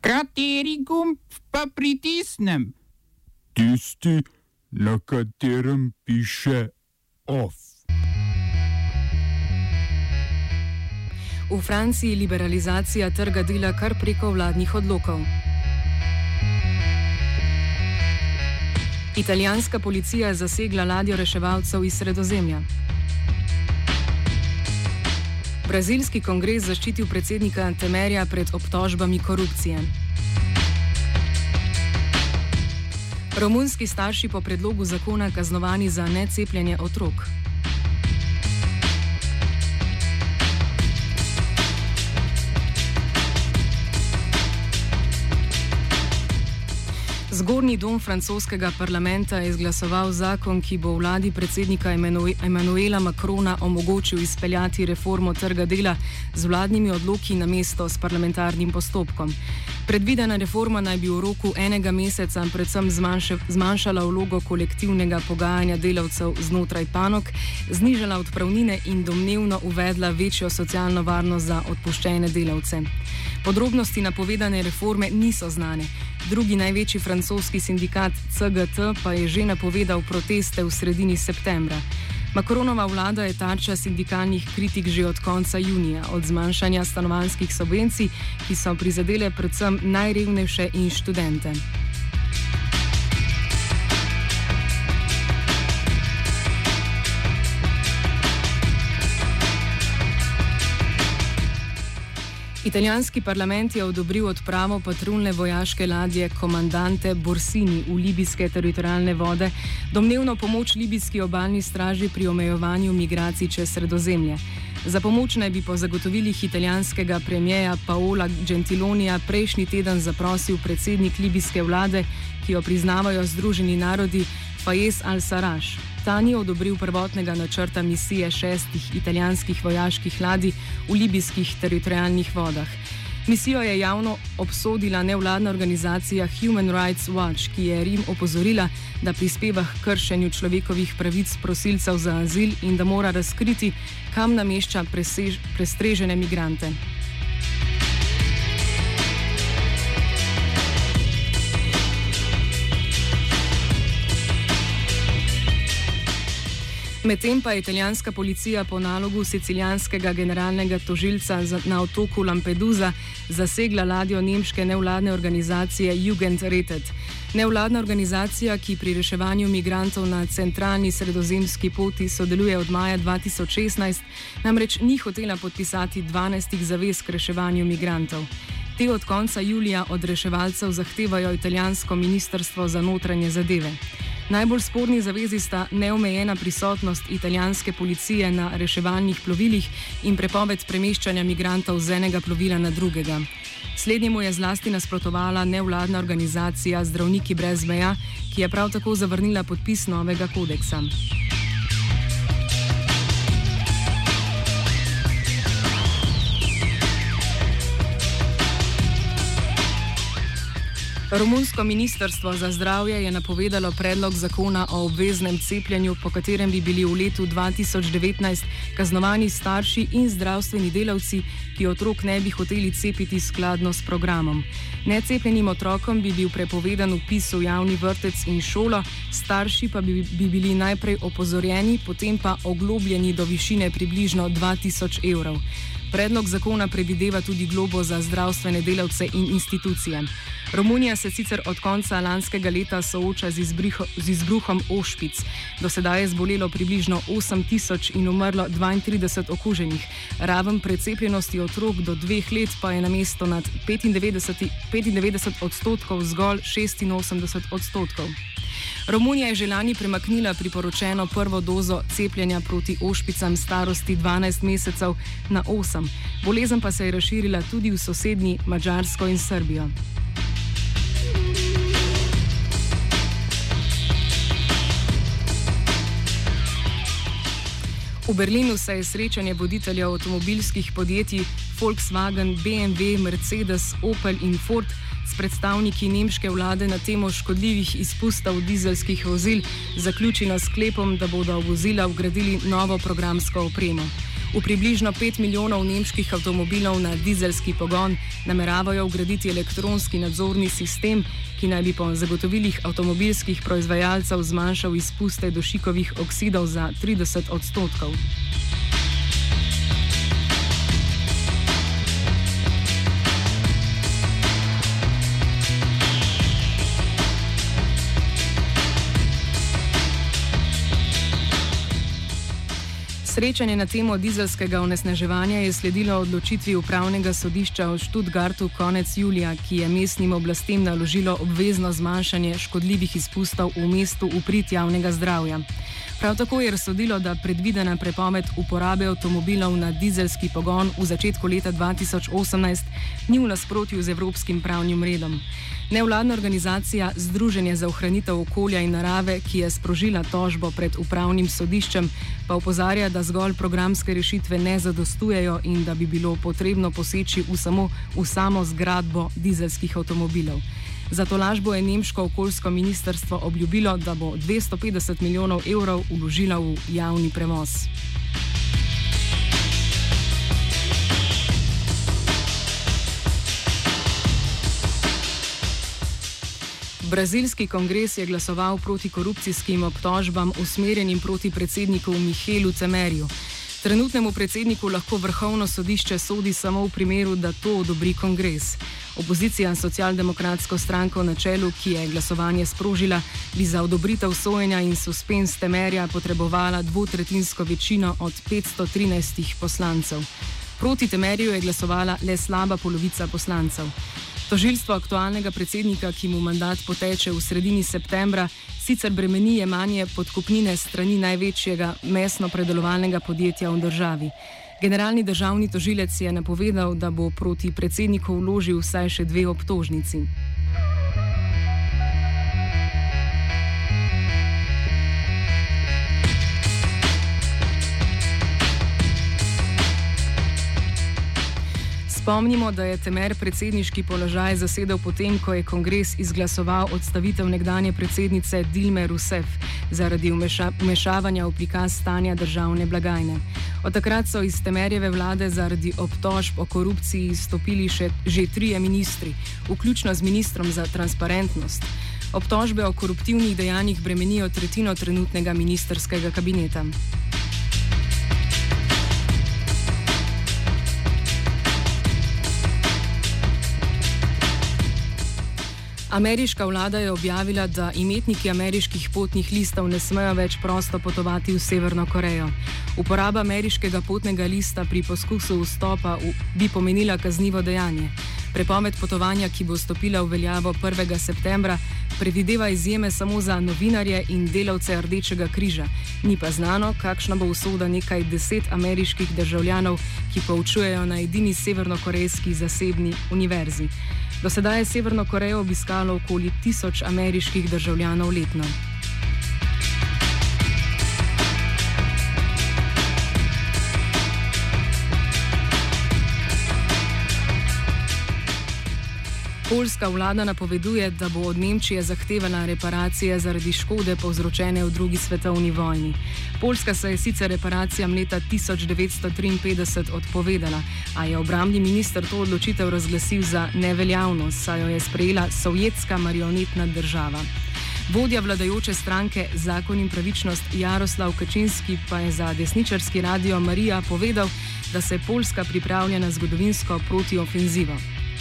Kateri gumb pa pritisnem? Tisti, na katerem piše OFF. V Franciji liberalizacija trga dela kar preko vladnih odlokov. Italijanska policija zasegla ladjo reševalcev iz Sredozemlja. Brazilski kongres zaščitil predsednika Temerja pred obtožbami korupcije. Romunski starši po predlogu zakona kaznovani za necepljenje otrok. Zgornji dom francoskega parlamenta je izglasoval zakon, ki bo vladi predsednika Emmanuela Macrona omogočil izpeljati reformo trga dela z vladnimi odloki namesto s parlamentarnim postopkom. Predvidena reforma naj bi v roku enega meseca predvsem zmanjšala vlogo kolektivnega pogajanja delavcev znotraj panog, znižala odpravnine in domnevno uvedla večjo socialno varnost za odpuščene delavce. Podrobnosti napovedane reforme niso znane. Drugi največji francoski sindikat CGT pa je že napovedal proteste v sredini septembra. Macronova vlada je tarča sindikalnih kritik že od konca junija, od zmanjšanja stanovanjskih subvencij, ki so prizadele predvsem najrevnejše in študente. Italijanski parlament je odobril odpravo patruljne vojaške ladje Komandante Borsini v libijske teritorialne vode, domnevno pomoč libijski obalni straži pri omejovanju migracij čez Sredozemlje. Za pomoč naj bi po zagotovilih italijanskega premijeja Paola Gentilonija prejšnji teden zaprosil predsednik libijske vlade, ki jo priznavajo Združeni narodi, Fayez al-Sarraj. Ta ni odobril prvotnega načrta misije 6 italijanskih vojaških ladij v libijskih teritorialnih vodah. Misijo je javno obsodila nevladna organizacija Human Rights Watch, ki je Rim opozorila, da prispeva k kršenju človekovih pravic prosilcev za azil in da mora razkriti, kam namešča prestrežene migrante. Medtem pa je italijanska policija po nalogu sicilijanskega generalnega tožilca na otoku Lampedusa zasegla ladjo nemške nevladne organizacije Jugendrettet. Nevladna organizacija, ki pri reševanju migrantov na centralni sredozemski poti sodeluje od maja 2016, namreč ni hotela podpisati 12 zavez k reševanju migrantov. Te od konca julija od reševalcev zahtevajo italijansko ministrstvo za notranje zadeve. Najbolj sporni zavezi sta neomejena prisotnost italijanske policije na reševalnih plovilih in prepoved premeščanja migrantov z enega plovila na drugega. Slednjemu je zlasti nasprotovala nevladna organizacija Zdravniki brez meja, ki je prav tako zavrnila podpis novega kodeksa. Romunsko ministrstvo za zdravje je napovedalo predlog zakona o obveznem cepljenju, po katerem bi bili v letu 2019 kaznovani starši in zdravstveni delavci, ki otrok ne bi hoteli cepiti skladno s programom. Necepljenim otrokom bi bil prepovedan vpis v javni vrtec in šolo, starši pa bi bili najprej opozorjeni, potem pa oglobljeni do višine približno 2000 evrov. Predlog zakona predvideva tudi globo za zdravstvene delavce in institucije. Romunija se sicer od konca lanskega leta sooča z izbruhom ošpic. Do sedaj je zbolelo približno 8000 in umrlo 32 okuženih. Raven precepljenosti otrok do 2 let pa je namesto nad 95% zgolj 86%. Romunija je že lani premaknila priporočeno prvo dozo cepljenja proti ošpicam starosti 12 mesecev na 8. Bolezen pa se je razširila tudi v sosednji Madžarsko in Srbijo. V Berlinu se je srečanje voditeljev avtomobilskih podjetij Volkswagen, BMW, Mercedes, Opel in Ford s predstavniki nemške vlade na temo škodljivih izpustov dizelskih vozil zaključila s sklepom, da bodo v vozila vgradili novo programsko opremo. V približno 5 milijonov nemških avtomobilov na dizelski pogon nameravajo vgraditi elektronski nadzorni sistem, ki naj bi po zagotovilih avtomobilskih proizvajalcev zmanjšal izpuste dušikovih oksidov za 30%. Srečanje na temo dizelskega onesnaževanja je sledilo odločitvi upravnega sodišča v Stuttgartu konec julija, ki je mestnim oblastem naložilo obvezno zmanjšanje škodljivih izpustov v mestu v prid javnega zdravja. Prav tako je razsodilo, da predvidena prepoved uporabe avtomobilov na dizelski pogon v začetku leta 2018 ni v nasprotju z evropskim pravnim redom. Nevladna organizacija Združenje za ohranitev okolja in narave, ki je sprožila tožbo pred upravnim sodiščem, pa opozarja, da zgolj programske rešitve ne zadostujejo in da bi bilo potrebno poseči v samo zgradbo dizelskih avtomobilov. Za tolažbo je nemško okoljsko ministrstvo obljubilo, da bo 250 milijonov evrov vložilo v javni prevoz. Brazilski kongres je glasoval proti korupcijskim obtožbam usmerjenim proti predsedniku Michelu Temerju. Trenutnemu predsedniku lahko vrhovno sodišče sodi samo v primeru, da to odobri kongres. Opozicija socialdemokratsko stranko na čelu, ki je glasovanje sprožila, bi za odobritev sojenja in suspens Temerja potrebovala dvotretjinsko večino od 513 poslancev. Proti Temerju je glasovala le slaba polovica poslancev. Tožilstvo aktualnega predsednika, ki mu mandat poteče v sredini septembra, sicer bremeni jemanje podkupnine strani največjega mesno-predelovalnega podjetja v državi. Generalni državni tožilec je napovedal, da bo proti predsedniku vložil vsaj še 2 obtožnici. Spomnimo, da je Temer predsedniški položaj zasedel potem, ko je kongres izglasoval odstavitev nekdanje predsednice Dilme Rousseff zaradi vmešavanja v prikaz stanja državne blagajne. Od takrat so iz Temerjeve vlade zaradi obtožb o korupciji izstopili že 3 ministri, vključno z ministrom za transparentnost. Obtožbe o koruptivnih dejanjih bremenijo tretjino trenutnega ministrskega kabineta. Ameriška vlada je objavila, da imetniki ameriških potnih listov ne smejo več prosto potovati v Severno Korejo. Uporaba ameriškega potnega lista pri poskusu vstopa bi pomenila kaznivo dejanje. Prepoved potovanja, ki bo stopila v veljavo 1. septembra, predvideva izjeme samo za novinarje in delavce Rdečega križa. Ni pa znano, kakšna bo usoda nekaj 10 ameriških državljanov, ki poučujejo na edini severnokorejski zasebni univerzi. Do sedaj je Severno Korejo obiskalo okoli 1000 ameriških državljanov letno. Poljska vlada napoveduje, da bo od Nemčije zahtevala reparacije zaradi škode povzročene v drugi svetovni vojni. Poljska se je sicer reparacijam leta 1953 odpovedala, a je obrambni minister to odločitev razglasil za neveljavno, saj jo je sprejela sovjetska marionetna država. Vodja vladajoče stranke Zakon in pravičnost Jaroslav Kačinski pa je za desničarski radio Marija povedal, da se Poljska pripravlja na zgodovinsko protiofenzivo.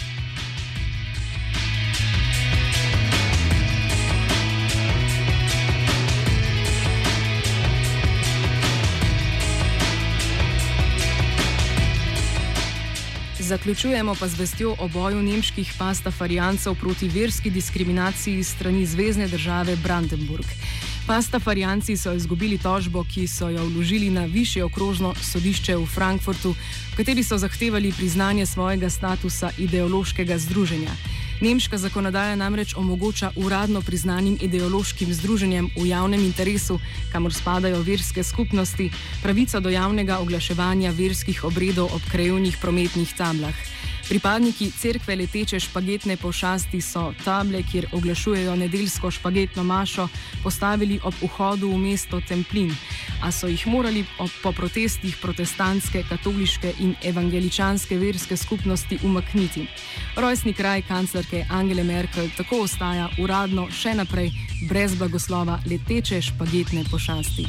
Zaključujemo pa z vestjo o boju nemških pastafarijancev proti verski diskriminaciji strani zvezne države Brandenburg. Pastafarijanci so izgubili tožbo, ki so jo vložili na višje okrožno sodišče v Frankfurtu, v kateri so zahtevali priznanje svojega statusa ideološkega združenja. Nemška zakonodaja namreč omogoča uradno priznanim ideološkim združenjem v javnem interesu, kamor spadajo verske skupnosti, pravico do javnega oglaševanja verskih obredov ob krajevnih prometnih tablah. Pripadniki cerkve leteče špagetne pošasti so table, kjer oglašujejo nedeljsko špagetno mašo, postavili ob vhodu v mesto Templin, a so jih morali po protestih protestantske, katoliške in evangeličanske verske skupnosti umakniti. Rojstni kraj kanclerke Angele Merkel tako ostaja uradno še naprej brez blagoslova leteče špagetne pošasti.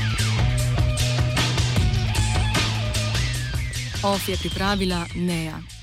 OF je pripravila Neja.